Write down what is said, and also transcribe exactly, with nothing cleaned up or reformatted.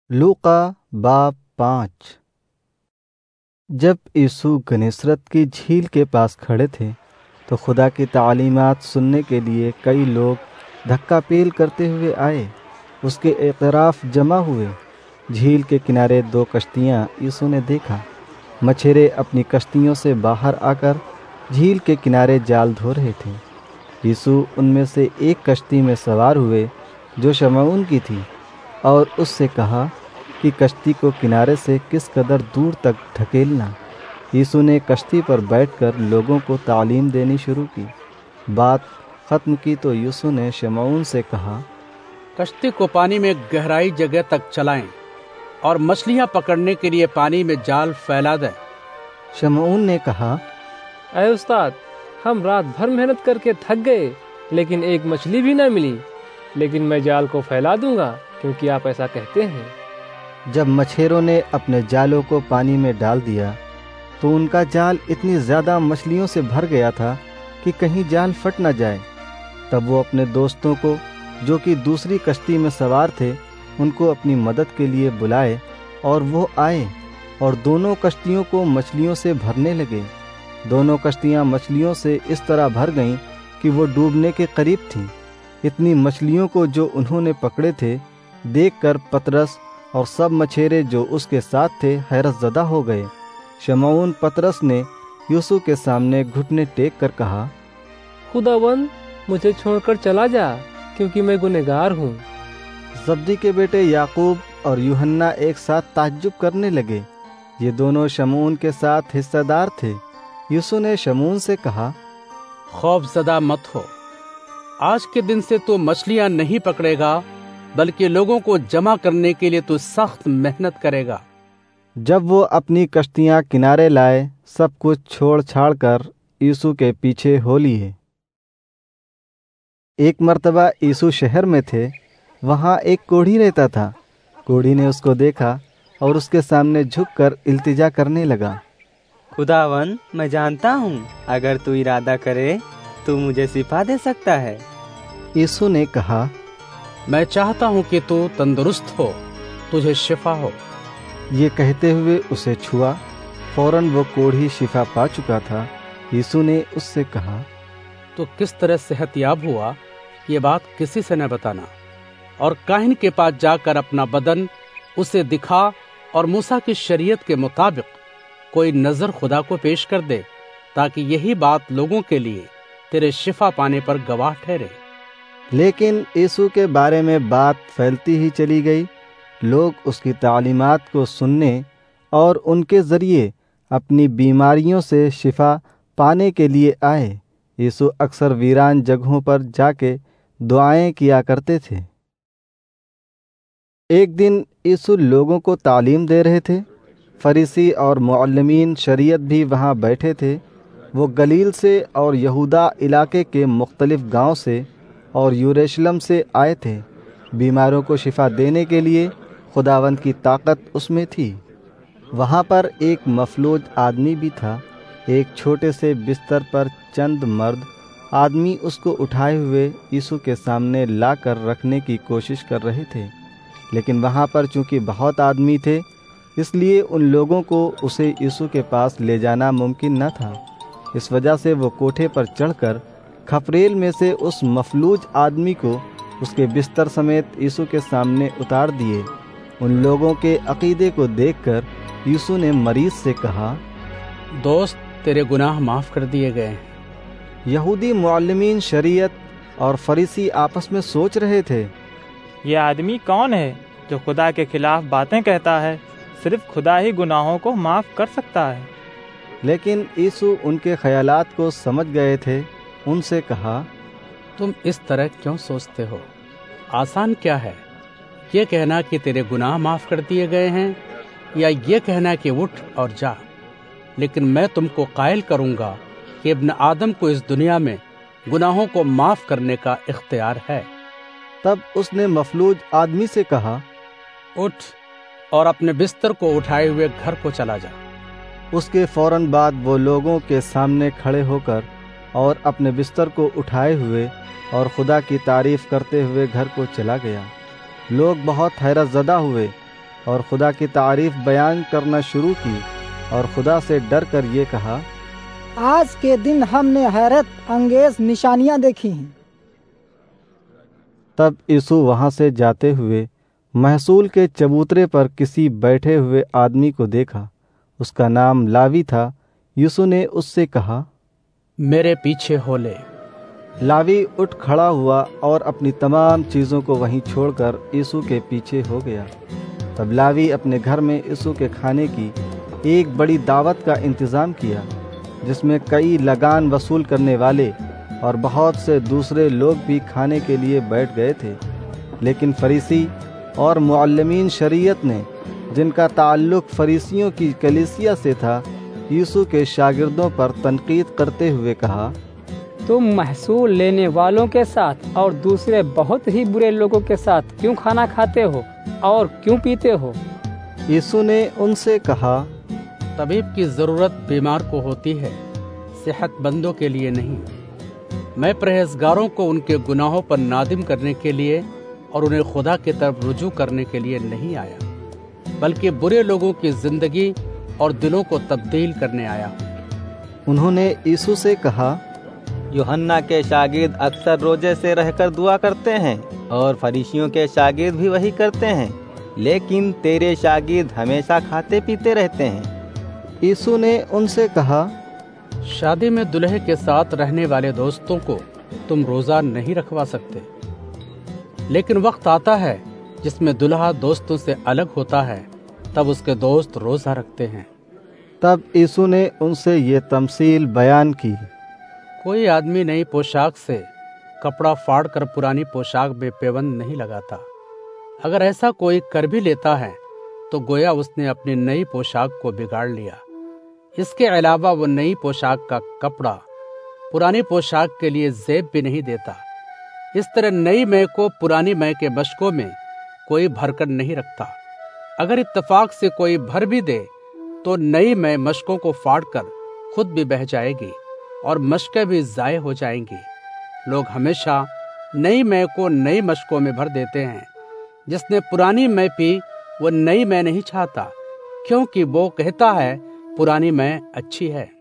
लूका बाब पाँच। जब यीशु गन्नेसरत की झील के पास खड़े थे तो खुदा की तालीमात सुनने के लिए कई लोग धक्का पेल करते हुए आए। उसके इतराफ जमा हुए। झील के किनारे दो कश्तियाँ यीशु ने देखा। मछेरे अपनी कश्तियों से बाहर आकर झील के किनारे जाल धो रहे थे। यीशु उनमें से एक कश्ती में सवार हुए जो शमऊन की थी और उससे कहा कि कश्ती को किनारे से किस कदर दूर तक ढकेलना। यीशु ने कश्ती पर बैठकर लोगों को तालीम देनी शुरू की। बात ख़त्म की तो यीशु ने शमऊन से कहा, कश्ती को पानी में गहराई जगह तक चलाएं और मछलियां पकड़ने के लिए पानी में जाल फैला दें। शमऊन ने कहा, ऐ उस्ताद, हम रात भर मेहनत करके थक गए लेकिन एक मछली भी न मिली, लेकिन मैं जाल को फैला दूंगा क्योंकि आप ऐसा कहते हैं। जब मछेरों ने अपने जालों को पानी में डाल दिया तो उनका जाल इतनी ज़्यादा मछलियों से भर गया था कि कहीं जाल फट न जाए। तब वो अपने दोस्तों को जो कि दूसरी कश्ती में सवार थे उनको अपनी मदद के लिए बुलाए और वो आए और दोनों कश्तियों को मछलियों से भरने लगे। दोनों कश्तियाँ मछलियों से इस तरह भर गईं कि वो डूबने के करीब थीं। इतनी मछलियों को जो उन्होंने पकड़े थे देखकर पतरस और सब मछेरे जो उसके साथ थे हैरत ज़दा हो गए। शमऊन पतरस ने यीशु के सामने घुटने टेक कर कहा, खुदावंद, मुझे छोड़कर चला जा क्योंकि मैं गुनहगार हूँ। जब्दी के बेटे याकूब और यूहन्ना एक साथ ताज्जुब करने लगे। ये दोनों शमऊन के साथ हिस्सेदार थे। यीशु ने शमऊन से कहा, खौफज़दा मत हो। आज के दिन से तू मछलियां नहीं पकड़ेगा बल्कि लोगों को जमा करने के लिए तू सख्त मेहनत करेगा। जब वो अपनी कश्तियाँ किनारे लाए, सब कुछ छोड़ छाड़ कर यीशु के पीछे हो लिए। एक मर्तबा यीशु शहर में थे। वहाँ एक कोढ़ी रहता था। कोढ़ी ने उसको देखा और उसके सामने झुककर इल्तिजा करने लगा, खुदावन, मैं जानता हूँ अगर तू इरादा करे तो मुझे शिफा दे सकता है। यीशु ने कहा, मैं चाहता हूँ कि तू तंदुरुस्त हो, तुझे शिफा हो। ये कहते हुए उसे छुआ। फौरन वो कोढ़ी शिफा पा चुका था। यीशु ने उससे कहा, तो किस तरह सेहतयाब हुआ ये बात किसी से न बताना, और काहिन के पास जाकर अपना बदन उसे दिखा और मूसा की शरीयत के मुताबिक कोई नजर खुदा को पेश कर दे, ताकि यही बात लोगों के लिए तेरे शिफा पाने पर गवाह ठहरे। लेकिन यीशु के बारे में बात फैलती ही चली गई। लोग उसकी तालीमात को सुनने और उनके ज़रिए अपनी बीमारियों से शिफा पाने के लिए आए। यीशु अक्सर वीरान जगहों पर जाके दुआएं किया करते थे। एक दिन यीशु लोगों को तालीम दे रहे थे। फरीसी और मुअल्लिमीन शरीयत भी वहाँ बैठे थे। वो गलील से और यहूदा इलाके के मुख्तलिफ गांव से और यरूशलेम से आए थे। बीमारों को शिफा देने के लिए खुदावंद की ताकत उसमें थी। वहाँ पर एक मफलूज आदमी भी था। एक छोटे से बिस्तर पर चंद मर्द आदमी उसको उठाए हुए यीशु के सामने ला कर रखने की कोशिश कर रहे थे, लेकिन वहाँ पर चूँकि बहुत आदमी थे इसलिए उन लोगों को उसे यीशु के पास ले जाना मुमकिन न था। इस वजह से वो कोठे पर चढ़कर खपरेल में से उस मफलूज आदमी को उसके बिस्तर समेत यीशु के सामने उतार दिए। उन लोगों के अकीदे को देखकर यीशु ने मरीज से कहा, दोस्त, तेरे गुनाह माफ कर दिए गए हैं। यहूदी मुअल्लिमीन शरीयत और फरीसी आपस में सोच रहे थे, यह आदमी कौन है जो खुदा के खिलाफ बातें कहता है? सिर्फ खुदा ही गुनाहों को माफ कर सकता है। लेकिन यीशु उनके ख्यालात को समझ गए थे। उनसे कहा, तुम इस तरह क्यों सोचते हो? आसान क्या है, ये कहना कि तेरे गुनाह माफ कर दिए गए हैं, या ये कहना कि उठ और जा? लेकिन मैं तुमको कायल करूंगा कि इब्न आदम को इस दुनिया में गुनाहों को माफ करने का इख्तियार है। तब उसने मफलूज आदमी से कहा, उठ और अपने बिस्तर को उठाए हुए घर को चला जा। उसके फौरन बाद वो लोगों के सामने खड़े होकर और अपने बिस्तर को उठाए हुए और खुदा की तारीफ करते हुए घर को चला गया। लोग बहुत हैरत ज़दा हुए اور خدا کی تعریف بیان کرنا شروع کی اور خدا سے ڈر کر یہ کہا، آج کے دن ہم نے حیرت انگیز نشانیاں دیکھی ہیں۔ تب یسوع وہاں سے جاتے ہوئے محصول کے چبوترے پر کسی بیٹھے ہوئے آدمی کو دیکھا، اس کا نام لاوی تھا۔ یسوع نے اس سے کہا، میرے پیچھے ہو لے۔ لاوی اٹھ کھڑا ہوا اور اپنی تمام چیزوں کو وہیں چھوڑ کر یسوع کے پیچھے ہو گیا۔ تب لاوی اپنے گھر میں یسوع کے کھانے کی ایک بڑی دعوت کا انتظام کیا، جس میں کئی لگان وصول کرنے والے اور بہت سے دوسرے لوگ بھی کھانے کے لیے بیٹھ گئے تھے۔ لیکن فریسی اور معلمین شریعت نے، جن کا تعلق فریسیوں کی کلیسیا سے تھا، یسوع کے شاگردوں پر تنقید کرتے ہوئے کہا، تم محصول لینے والوں کے ساتھ اور دوسرے بہت ہی برے لوگوں کے ساتھ کیوں کھانا کھاتے ہو اور کیوں پیتے ہو؟ یسوع نے ان سے کہا، طبیب کی ضرورت بیمار کو ہوتی ہے، صحت مندوں کے لیے نہیں۔ میں پرہیزگاروں کو ان کے گناہوں پر نادم کرنے کے لیے اور انہیں خدا کی طرف رجوع کرنے کے لیے نہیں آیا، بلکہ برے لوگوں کی زندگی اور دلوں کو تبدیل کرنے آیا ہوں۔ انہوں نے یسوع سے کہا، یوحنا کے شاگرد اکثر روزے سے رہ کر دعا کرتے ہیں اور فریسیوں کے شاگرد بھی وہی کرتے ہیں، لیکن تیرے شاگرد ہمیشہ کھاتے پیتے رہتے ہیں۔ یسوع نے ان سے کہا، شادی میں دلہے کے ساتھ رہنے والے دوستوں کو تم روزہ نہیں رکھوا سکتے، لیکن وقت آتا ہے جس میں دلہا دوستوں سے الگ ہوتا ہے، تب اس کے دوست روزہ رکھتے ہیں۔ تب یسوع نے ان سے یہ تمثیل بیان کی، کوئی آدمی نئی پوشاک سے کپڑا پھاڑ کر پرانی پوشاک میں پیوند نہیں لگاتا۔ اگر ایسا کوئی کر بھی لیتا ہے تو گویا اس نے اپنی نئی پوشاک کو بگاڑ لیا۔ اس کے علاوہ وہ نئی پوشاک کا کپڑا پرانی پوشاک کے لیے زیب بھی نہیں دیتا۔ اس طرح نئی مے کو پرانی مے کے مشکوں میں کوئی بھر کر نہیں رکھتا۔ اگر اتفاق سے کوئی بھر بھی دے تو نئی مے مشکوں کو پھاڑ کر خود بھی بہہ جائے گی اور مشکیں بھی ضائع ہو جائیں گی۔ لوگ ہمیشہ نئی مے کو نئی مشکوں میں بھر دیتے ہیں۔ جس نے پرانی مے پی وہ نئی مے نہیں چاہتا، کیونکہ وہ کہتا ہے پرانی مے اچھی ہے۔